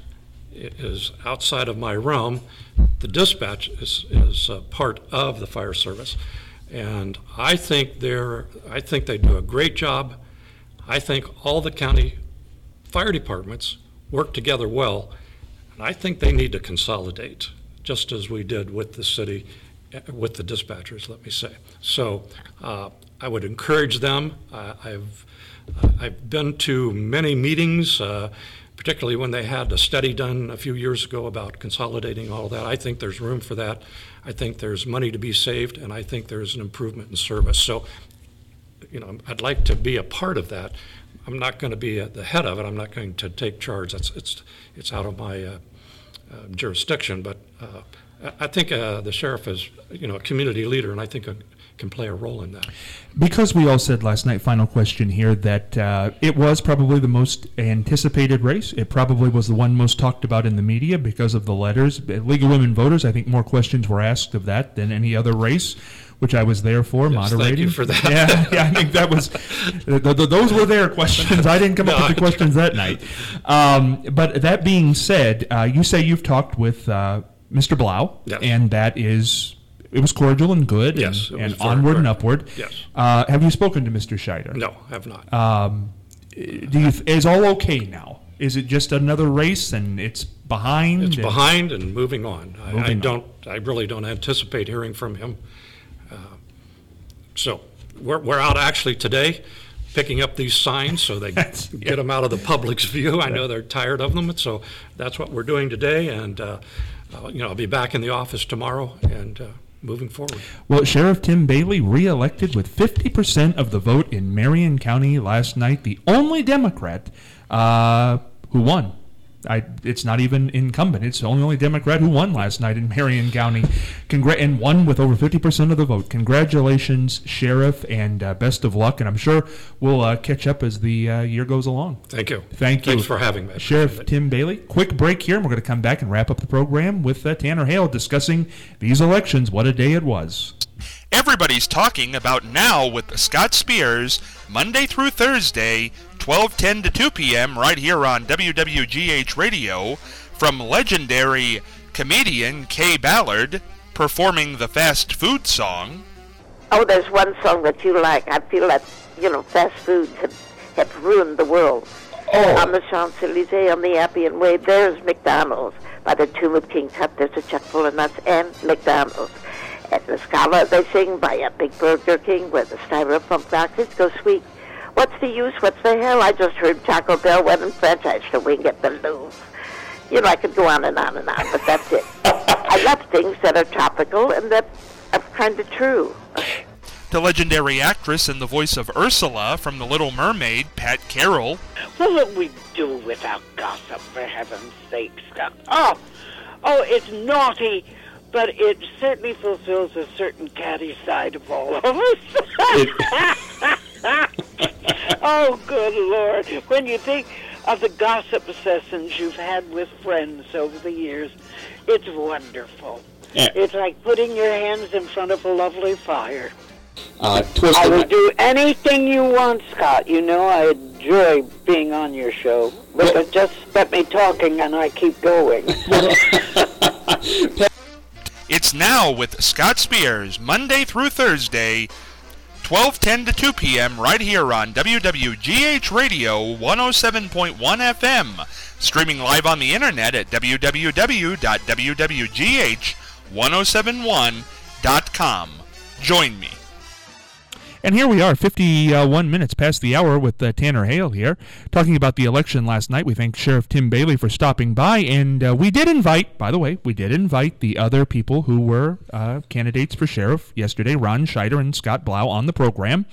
is outside of my realm, the dispatch is, is a part of the fire service. And I think they're, I think they do a great job. I think all the county fire departments work together well, and I think they need to consolidate, just as we did with the city, with the dispatchers, let me say. So uh, I would encourage them. Uh, I've uh, I've been to many meetings, uh, particularly when they had a study done a few years ago about consolidating all of that. I think there's room for that. I think there's money to be saved, and I think there's an improvement in service. So, you know, I'd like to be a part of that. I'm not going to be at the head of it. I'm not going to take charge. That's it's it's out of my uh, uh, jurisdiction. But uh, I think uh, the sheriff is, you know, a community leader, and I think a, can play a role in that. Because we all said last night, final question here, that uh, it was probably the most anticipated race. It probably was the one most talked about in the media because of the letters. League of Women Voters, I think more questions were asked of that than any other race, which I was there for, yes, moderating. Thank you for that. Yeah, yeah, I think that was, the, the, those were their questions. I didn't come no, up with the questions that night. Um, but that being said, uh, you say you've talked with uh, Mister Blau, yes. and that is... It was cordial and good, yes, and, and onward correct. and upward. Yes. Uh, have you spoken to Mister Scheider? No, I have not. Um, do you? Is all okay now? Is it just another race and it's behind? It's and behind and moving on. I, Moving I on. don't. I really don't anticipate hearing from him. Uh, so we're we're out actually today, picking up these signs so they That's- get yeah. them out of the public's view. I know they're tired of them, so that's what we're doing today. And uh, uh, you know, I'll be back in the office tomorrow and. Uh, moving forward. Well, Sheriff Tim Bailey reelected with fifty percent of the vote in Marion County last night, the only Democrat uh, who won. I, it's not even incumbent. It's the only, only Democrat who won last night in Marion County, Congra- and won with over fifty percent of the vote. Congratulations, Sheriff, and uh, best of luck. And I'm sure we'll uh, catch up as the uh, year goes along. Thank you. Thank you. Thanks for having me. Sheriff Tim Bailey. Quick break here, and we're going to come back and wrap up the program with uh, Tanner Hale discussing these elections. What a day it was. Everybody's talking about Now with Scott Spears, Monday through Thursday, twelve ten to two p.m. right here on W W G H Radio, from legendary comedian Kay Ballard, performing the fast food song. Oh, there's one song that you like. I feel that, you know, fast foods have, have ruined the world. Oh. On the Champs-Elysees, on the Appian Way, there's McDonald's. By the tomb of King Tut, there's a chuck full of nuts and McDonald's. At the Scala, they sing by a big Burger King where the styrofoam boxes go sweet. What's the use? What's the hell? I just heard Taco Bell went and franchised the wing at the Louvre. You know, I could go on and on and on, but that's it. I love things that are topical and that are kind of true. The legendary actress and the voice of Ursula from The Little Mermaid, Pat Carroll. What would we do without gossip, for heaven's sake, Scott? Oh, oh, it's naughty, but it certainly fulfills a certain catty side of all of us. Oh, good Lord. When you think of the gossip sessions you've had with friends over the years, it's wonderful. Yeah. It's like putting your hands in front of a lovely fire. Uh, twisted I will my- do anything you want, Scott. You know I enjoy being on your show. But Well- just let me talking and I keep going. It's Now with Scott Spears, Monday through Thursday, twelve ten to two p.m. right here on W W G H Radio one oh seven point one F M. Streaming live on the internet at w w w dot w w g h one oh seven one dot com. Join me. And here we are, fifty-one minutes past the hour with uh, Tanner Hale here, talking about the election last night. We thank Sheriff Tim Bailey for stopping by, and uh, we did invite, by the way, we did invite the other people who were uh, candidates for sheriff yesterday, Ron Scheider and Scott Blau, on the program.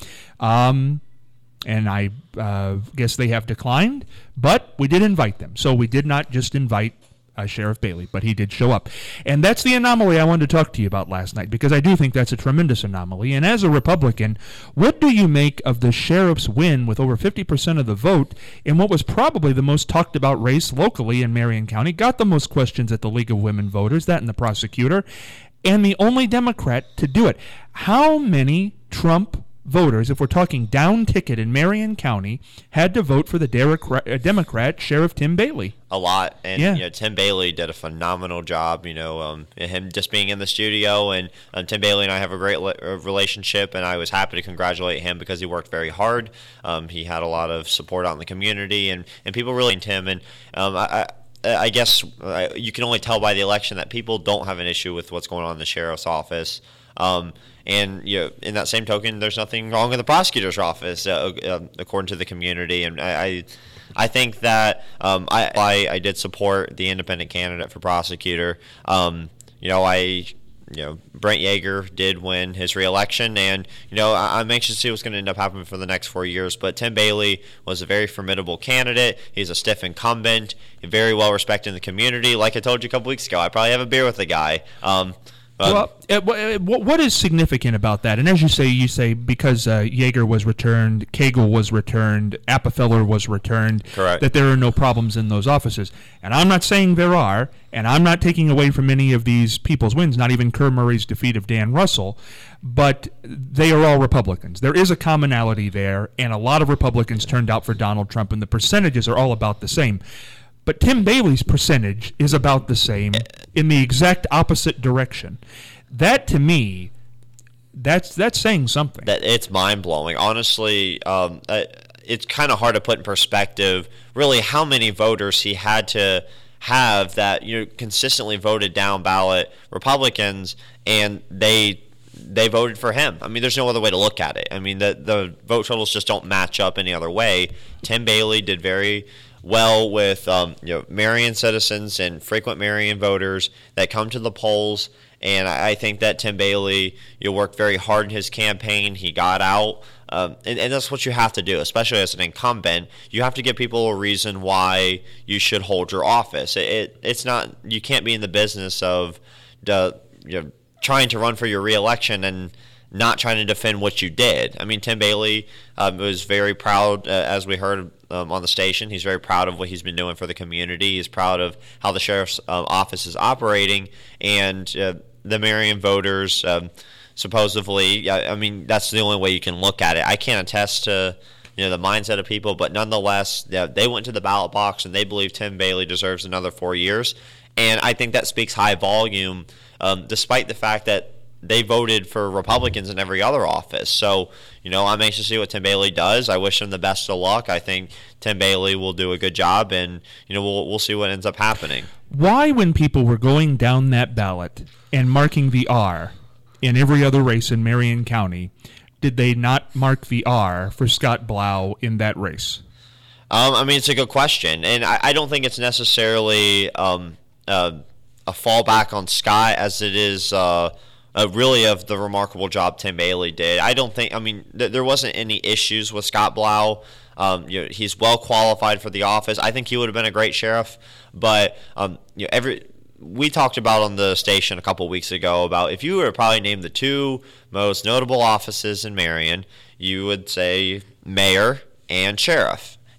Um, and I uh, guess they have declined, but we did invite them. So we did not just invite Uh, Sheriff Bailey, but he did show up. And that's the anomaly I wanted to talk to you about last night, because I do think that's a tremendous anomaly. And as a Republican, what do you make of the sheriff's win with over fifty percent of the vote in what was probably the most talked about race locally in Marion County, got the most questions at the League of Women Voters, that and the prosecutor, and the only Democrat to do it? How many Trump voters, if we're talking down ticket in Marion County, had to vote for the Democrat, uh, Democrat Sheriff Tim Bailey? A lot, and Yeah. you know, Tim Bailey did a phenomenal job. You know, um, him just being in the studio, and um, Tim Bailey and I have a great le- uh, relationship, and I was happy to congratulate him because he worked very hard. Um, he had a lot of support out in the community, and, and people really liked him. And um, I, I, I guess uh, you can only tell by the election that people don't have an issue with what's going on in the sheriff's office. Um, and you know, in that same token, there's nothing wrong with the prosecutor's office, uh, uh, according to the community. And I, I, I think that um, I, I, I did support the independent candidate for prosecutor. Um, you know, I, you know, Brent Yeager did win his reelection, and you know, I, I'm anxious to see what's going to end up happening for the next four years. But Tim Bailey was a very formidable candidate. He's a stiff incumbent, very well respected in the community. Like I told you a couple weeks ago, I probably have a beer with the guy. Um, Um, Well, uh, wh- uh, wh- what is significant about that? And as you say, you say because uh, Yeager was returned, Cagle was returned, Appenfeller was returned, Correct. that there are no problems in those offices. And I'm not saying there are, and I'm not taking away from any of these people's wins, not even Kerr Murray's defeat of Dan Russell, but they are all Republicans. There is a commonality there, and a lot of Republicans turned out for Donald Trump, and the percentages are all about the same. But Tim Bailey's percentage is about the same in the exact opposite direction. That, to me, that's that's saying something. That it's mind blowing. Honestly, um, uh, it's kind of hard to put in perspective. Really, how many voters he had to have that you know consistently voted down ballot Republicans, and they they voted for him. I mean, there's no other way to look at it. I mean, the the vote totals just don't match up any other way. Tim Bailey did very well with um, you know Marion citizens and frequent Marion voters that come to the polls, and I, I think that Tim Bailey you know, worked very hard in his campaign. He got out, um, and, and that's what you have to do, especially as an incumbent. You have to give people a reason why you should hold your office. It, it it's not you can't be in the business of the you know trying to run for your reelection and not trying to defend what you did. I mean, Tim Bailey um, was very proud, uh, as we heard um, on the station. He's very proud of what he's been doing for the community. He's proud of how the sheriff's um, office is operating, and uh, the Marion voters um, supposedly. I, I mean, that's the only way you can look at it. I can't attest to you know the mindset of people, but nonetheless, yeah, they went to the ballot box and they believe Tim Bailey deserves another four years, and I think that speaks high volume, um, despite the fact that they voted for Republicans in every other office. So, you know, I'm anxious to see what Tim Bailey does. I wish him the best of luck. I think Tim Bailey will do a good job, and, you know, we'll we'll see what ends up happening. Why, when people were going down that ballot and marking the R in every other race in Marion County, did they not mark the R for Scott Blau in that race? Um, I mean, it's a good question, and I, I don't think it's necessarily um, uh, a fallback on Scott as it is uh, uh, really of the remarkable job Tim Bailey did. I don't think, I mean, th- there wasn't any issues with Scott Blau. Um, you know, he's well qualified for the office. I think he would have been a great sheriff, but um, you know, every we talked about on the station a couple weeks ago about if you were to probably name the two most notable offices in Marion, you would say mayor and sheriff.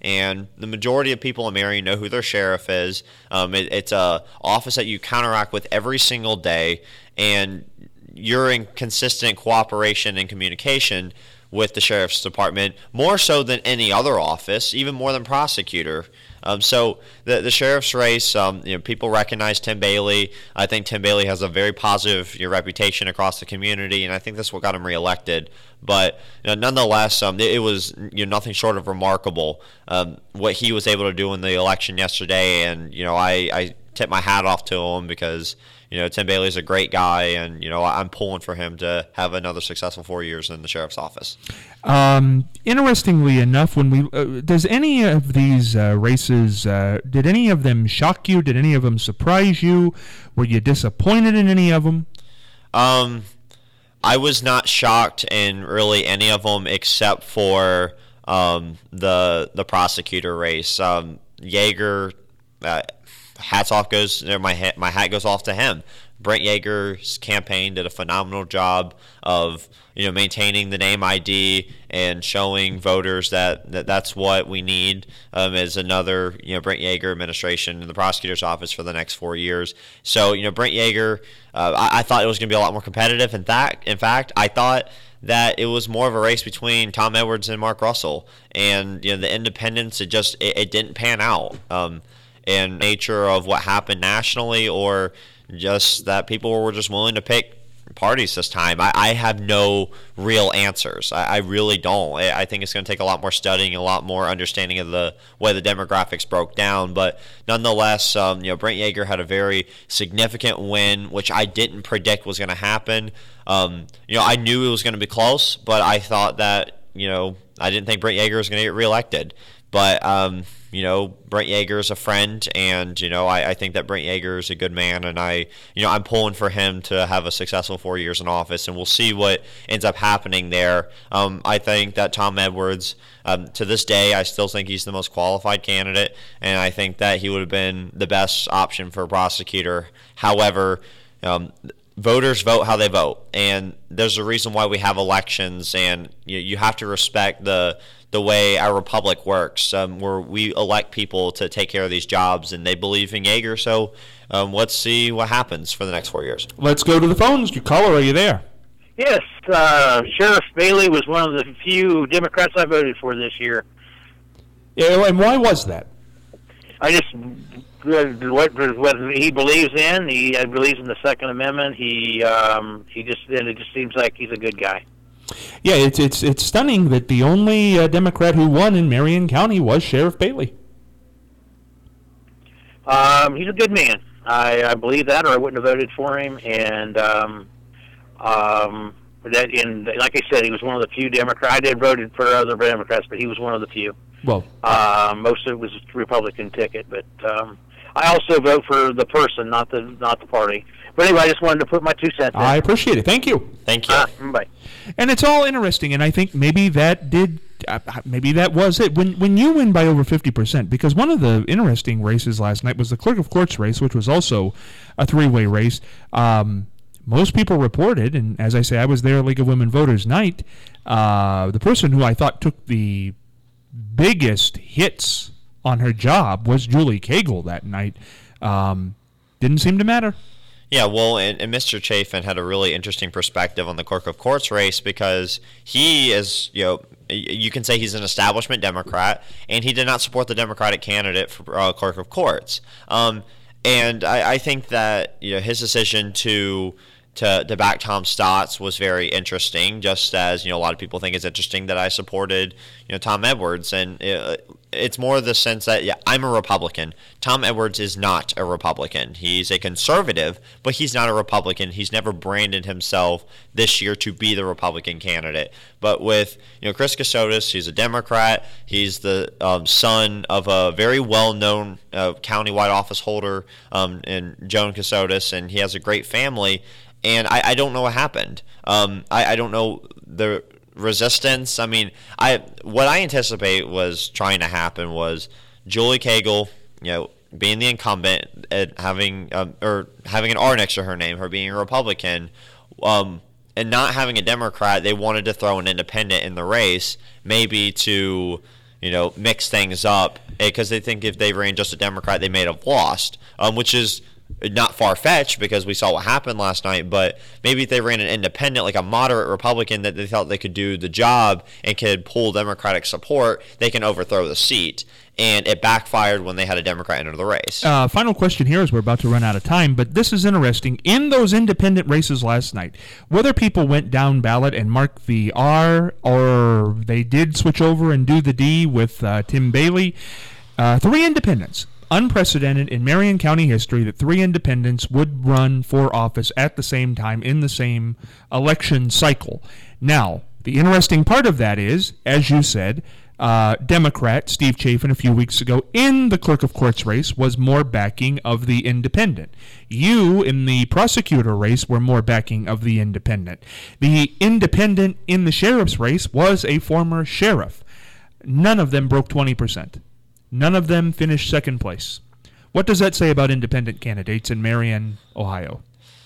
And the majority of people in Marion know who their sheriff is. Um, it, it's a office that you counteract with every single day, and you're in consistent cooperation and communication with the sheriff's department, more so than any other office, even more than prosecutor. Um, so the the sheriff's race, um, you know, people recognize Tim Bailey. I think Tim Bailey has a very positive you know, reputation across the community, and I think that's what got him reelected. But you know, nonetheless, um, it, it was you know, nothing short of remarkable um, what he was able to do in the election yesterday, and you know, I, I tip my hat off to him because you know Tim Bailey's a great guy, and you know I'm pulling for him to have another successful four years in the sheriff's office. Um, interestingly enough, when we uh, does any of these uh, races, uh, did any of them shock you? Did any of them surprise you? Were you disappointed in any of them? Um, I was not shocked in really any of them except for um, the the prosecutor race. Um, Yeager, uh, hats off goes my hat, my hat goes off to him. Brent Yeager's campaign did a phenomenal job of you know maintaining the name I D and showing voters that, that that's what we need um, is another you know Brent Yeager administration in the prosecutor's office for the next four years. So you know Brent Yeager, uh, I, I thought it was going to be a lot more competitive. In fact, in fact, I thought that it was more of a race between Tom Edwards and Mark Russell, and you know the independents. It just it, it didn't pan out. Um, in nature of what happened nationally, or just that people were just willing to pick parties this time. I, I have no real answers. I, I really don't. I, I think it's going to take a lot more studying, a lot more understanding of the way the demographics broke down. But nonetheless, um, you know, Brent Yeager had a very significant win, which I didn't predict was going to happen. Um, you know, I knew it was going to be close, but I thought that, you know, I didn't think Brent Yeager was going to get reelected. But, um, you know, Brent Yeager is a friend, and, you know, I, I think that Brent Yeager is a good man, and I, you know, I'm pulling for him to have a successful four years in office, and we'll see what ends up happening there. Um, I think that Tom Edwards, um, to this day, I still think he's the most qualified candidate, and I think that he would have been the best option for a prosecutor. However, um, voters vote how they vote, and there's a reason why we have elections, and you, you have to respect the the way our republic works, um, where we elect people to take care of these jobs, and they believe in Yeager. So um, let's see what happens for the next four years. Let's go to the phones. Your caller, are you there? Yes, uh, Sheriff Bailey was one of the few Democrats I voted for this year. Yeah, and why was that? I just what, what he believes in. He believes in the Second Amendment. He um, he just and it just seems like he's a good guy. Yeah, it's it's it's stunning that the only uh, Democrat who won in Marion County was Sheriff Bailey. Um, he's a good man. I, I believe that, or I wouldn't have voted for him. And um, um, that, in like I said, he was one of the few Democrats. I did voted for other Democrats, but he was one of the few. Well, uh, most of it was a Republican ticket, but um, I also vote for the person, not the not the party. But anyway, I just wanted to put my two cents in. I appreciate it. Thank you. Thank you. Uh, bye. And it's all interesting, and I think maybe that did, uh, maybe that was it. When when you win by over fifty percent, because one of the interesting races last night was the Clerk of Courts race, which was also a three-way race. Um, most people reported, and as I say, I was there League of Women Voters night, uh, the person who I thought took the biggest hits on her job was Julie Cagle that night. Um, didn't seem to matter. Yeah, well, and, and Mister Chafin had a really interesting perspective on the Clerk of Courts race because he is, you know, you can say he's an establishment Democrat, and he did not support the Democratic candidate for uh, Clerk of Courts. Um, and I, I think that you know his decision to to to back Tom Stotts was very interesting. Just as you know, a lot of people think it's interesting that I supported you know Tom Edwards, and it, it's more the sense that yeah, I'm a Republican. Tom Edwards is not a Republican. He's a conservative, but he's not a Republican. He's never branded himself this year to be the Republican candidate. But with you know Chris Casotis, he's a Democrat. He's the um, son of a very well-known uh, countywide office holder, um, in Joan Casotis, and he has a great family. And I, I don't know what happened. Um, I, I don't know the resistance. I mean, I what I anticipate was trying to happen was Julie Cagle, you know, being the incumbent and having um, or having an R next to her name, her being a Republican, um, and not having a Democrat. They wanted to throw an independent in the race, maybe to you know, mix things up because they think if they ran just a Democrat, they may have lost, um, which is not far-fetched because we saw what happened last night, but maybe if they ran an independent, like a moderate Republican that they thought they could do the job and could pull Democratic support, they can overthrow the seat. And it backfired when they had a Democrat enter the race. Uh, final question here, as we're about to run out of time, but this is interesting. In those independent races last night, whether people went down ballot and marked the R or they did switch over and do the D with uh, Tim Bailey, uh, three independents. Unprecedented in Marion County history that three independents would run for office at the same time in the same election cycle. Now, the interesting part of that is, as you said, uh, Democrat Steve Chafin a few weeks ago in the clerk of courts race was more backing of the independent. You, in the prosecutor race, were more backing of the independent. The independent in the sheriff's race was a former sheriff. None of them broke twenty percent. None of them finished second place. What does that say about independent candidates in Marion, Ohio?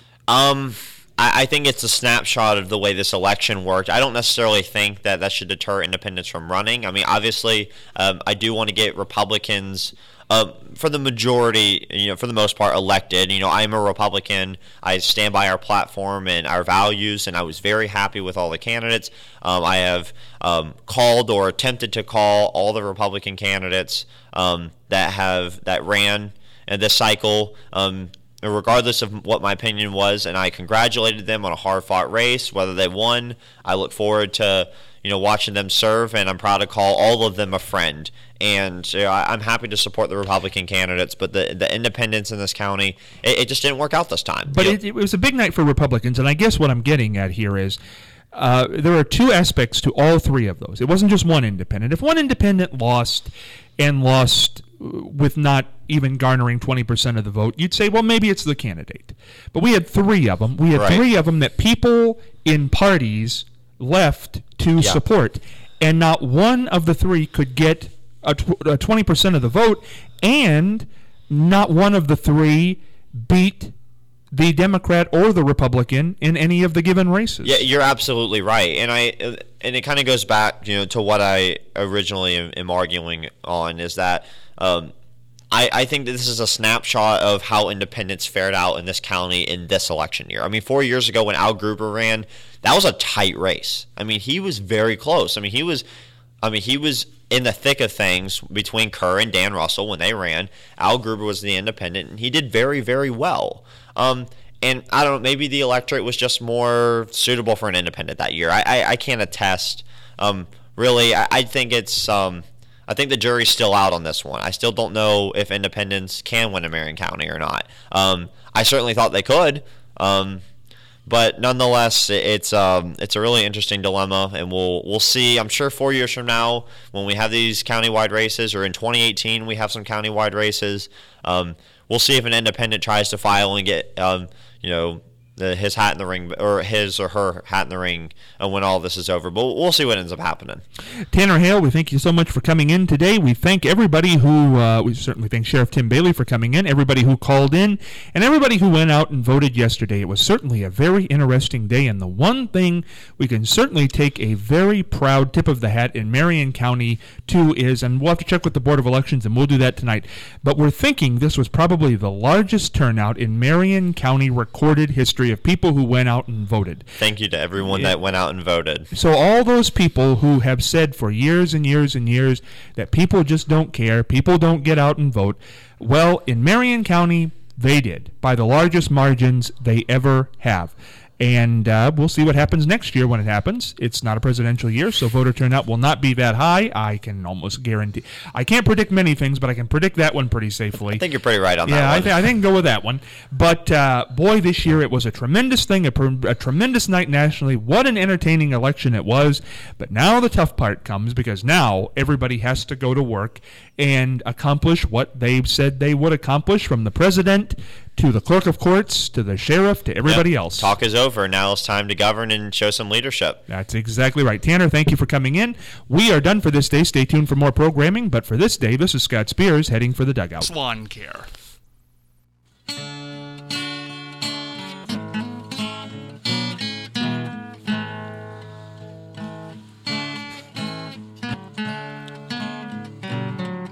Um, I, I think it's a snapshot of the way this election worked. I don't necessarily think that that should deter independents from running. I mean, obviously, um, I do want to get Republicans, uh, for the majority, you know, for the most part, elected. You know, I'm a Republican. I stand by our platform and our values, and I was very happy with all the candidates. Um, I have um, called or attempted to call all the Republican candidates um, that have that ran in this cycle, um, regardless of what my opinion was, and I congratulated them on a hard-fought race. Whether they won, I look forward to you know watching them serve, and I'm proud to call all of them a friend. And you know, I, I'm happy to support the Republican candidates, but the the independents in this county, it, it just didn't work out this time. But you it, it was a big night for Republicans, and I guess what I'm getting at here is uh, there are two aspects to all three of those. It wasn't just one independent. If one independent lost and lost with not even garnering twenty percent of the vote, you'd say, well, maybe it's the candidate. But we had three of them. We had Right. three of them that people in parties left to Yeah. support, and not one of the three could get a, tw- a twenty percent of the vote, and not one of the three beat the Democrat or the Republican in any of the given races. Yeah, you're absolutely right, and I and it kind of goes back, you know, to what I originally am, am arguing on is that um, I I think that this is a snapshot of how independents fared out in this county in this election year. I mean, four years ago when Al Gruber ran, that was a tight race. I mean, he was very close. I mean, he was, I mean, he was in the thick of things between Kerr and Dan Russell when they ran. Al Gruber was the independent, and he did very, very well. Um, and I don't know, maybe the electorate was just more suitable for an independent that year. I, I, I can't attest. Um, really, I, I think it's, um, I think the jury's still out on this one. I still don't know if independents can win in Marion County or not. Um, I certainly thought they could. Um, But nonetheless, it's um, it's a really interesting dilemma, and we'll we'll see. I'm sure four years from now, when we have these countywide races, or in twenty eighteen we have some countywide races, um, we'll see if an independent tries to file and get um, you know the, his hat in the ring, or his or her hat in the ring, uh, when all this is over. But we'll see what ends up happening. Tanner Hale, we thank you so much for coming in today. We thank everybody who, uh, we certainly thank Sheriff Tim Bailey for coming in, everybody who called in, and everybody who went out and voted yesterday. It was certainly a very interesting day, and the one thing we can certainly take a very proud tip of the hat in Marion County to is, and we'll have to check with the Board of Elections, and we'll do that tonight, but we're thinking this was probably the largest turnout in Marion County recorded history of people who went out and voted. Thank you to everyone that went out and voted. So all those people who have said for years and years and years that people just don't care, people don't get out and vote, well, in Marion County, they did, by the largest margins they ever have. And uh, we'll see what happens next year when it happens. It's not a presidential year, so voter turnout will not be that high. I can almost guarantee. I can't predict many things, but I can predict that one pretty safely. I think you're pretty right on that yeah, one. I, th- I think go with that one. But, uh, boy, this year it was a tremendous thing, a, pr- a tremendous night nationally. What an entertaining election it was. But now the tough part comes, because now everybody has to go to work and accomplish what they've said they would accomplish, from the president to the clerk of courts, to the sheriff, to everybody Yep. else. Talk is over. Now it's time to govern and show some leadership. That's exactly right. Tanner, thank you for coming in. We are done for this day. Stay tuned for more programming. But for this day, this is Scott Spears heading for the dugout. Lawn care.